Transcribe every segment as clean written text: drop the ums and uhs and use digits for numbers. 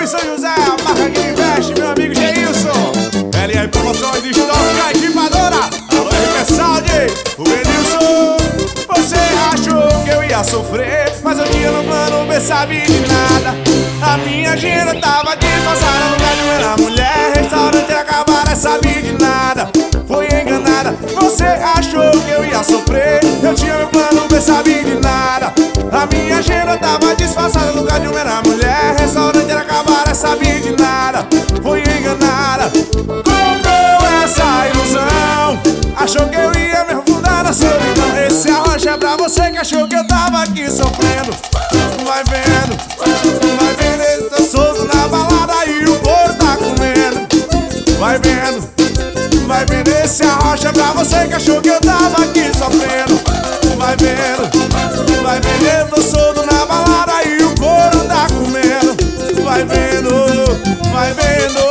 Shopping São José, a marca que investe, meu amigo Geilson. LR Promoções, estoque, equipadora. Alô, Henrique Saldi, o Benilson. Você achou que eu ia sofrer, mas eu tinha no plano B, sabe de nada. A minha agenda tava disfarçada, no lugar de eu era mulher. Restaurante acabar, sabe de nada. Foi enganada, você achou que eu ia sofrer. Eu tinha meu plano B, sabe de nada. A minha agenda tava disfarçada, no lugar de eu era mulher. Restaurante acabar, sabe de nada. Foi enganada, comprou essa ilusão. Achou que eu ia me afundar na solidão. Esse arrocha é pra você que achou que eu tava aqui sofrendo. Vai vendo, eu tô solto na balada e o couro tá comendo. Vai vendo, esse arrocha é pra você que achou que eu tava aqui sofrendo. Vai vendo, eu tô solto na balada e o couro tá comendo. Vai vendo, vai vendo.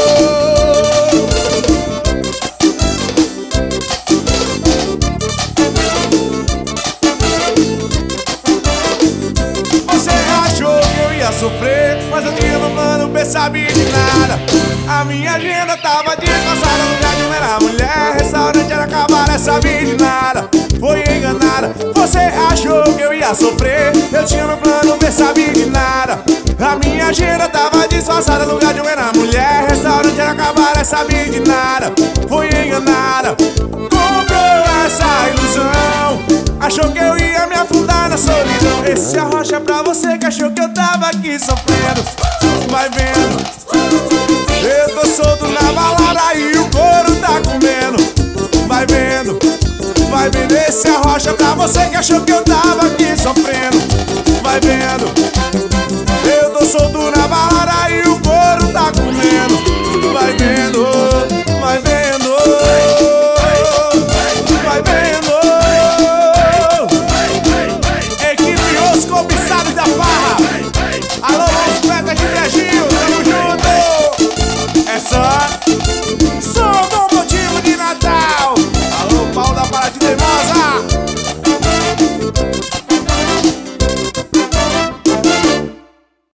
Sofrer, mas eu tinha no plano B, sabe de nada. A minha agenda tava disfarçada, no lugar de eu era mulher. Restaurante era acabar, sabe de nada. Foi enganada, você achou que eu ia sofrer. Eu tinha no plano B, sabe de nada. A minha agenda tava disfarçada, no lugar de eu era mulher. Restaurante era acabar, sabe de nada. Foi enganada, comprou essa ilusão. Achou que eu ia me afundar na solidão. Esse arrocha é pra você que achou que eu tava aqui sofrendo. Vai vendo, eu tô solto na balada e o couro tá comendo. Vai vendo, esse arrocha é pra você que achou que eu tava aqui sofrendo. Vai vendo, eu tô solto na balada e o couro tá comendo. Vai vendo, vai vendo, vai vendo. Comissários da Farra. Alô, os petas de Brejinho, tamo junto. É só